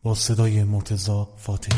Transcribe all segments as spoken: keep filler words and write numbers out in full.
با صدای مرتضی فاتحی.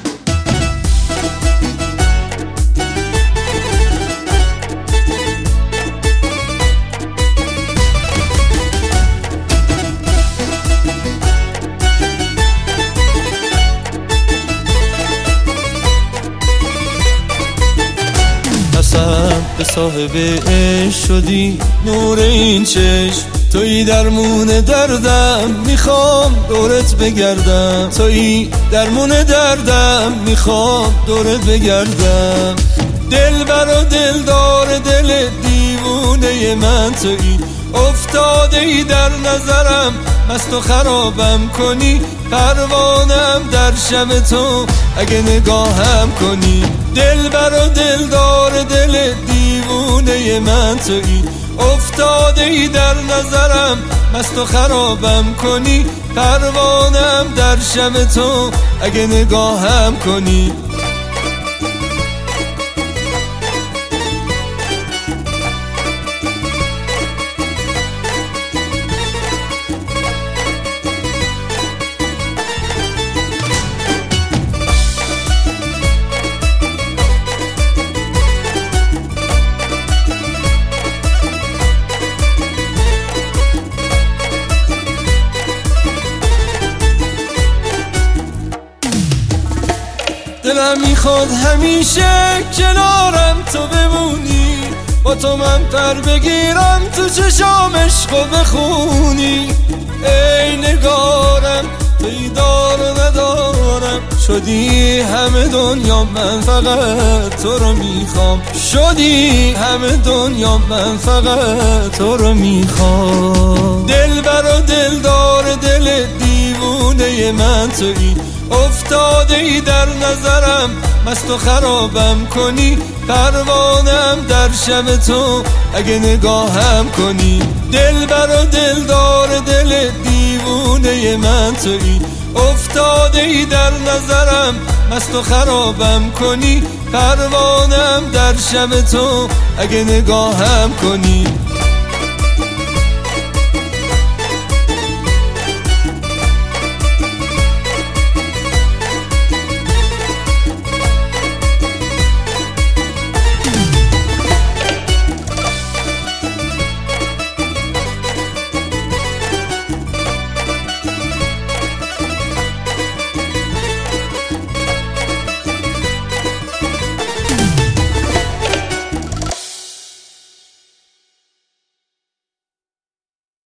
قسم به صاحب عشق شدی نور این چشم، تویی درمون دردم میخوام دورت بگردم، تویی درمون دردم میخوام دورت بگردم. دل برا دلدار دل دیوونه من تویی، افتاده ای در نظرم مست و خرابم کنی، پروانم در شب تو اگه نگاهم کنی. دل برا دلدار دل دیوونه من تویی، افتاده ای در نظرم مست و خرابم کنی، پروانم در شب تو اگه نگاهم کنی. دلم میخواد همیشه کنارم تو بمونی، با تو من پر بگیرم تو چشام عشقو بخونی. ای نگارم توی دار و ندارم، شدی همه دنیا من فقط تو رو میخوام، شدی همه دنیا من فقط تو رو میخوام. دل برا دلدار دل دیوونه من تویی، افتاده ای در نظرم مست و خرابم کنی، پروانم در شب تو اگه نگاهم کنی. دل برا دلدار دل دیوونه من تویی، افتاده ای در نظرم مست و خرابم کنی، پروانم در شب تو اگه نگاهم کنی.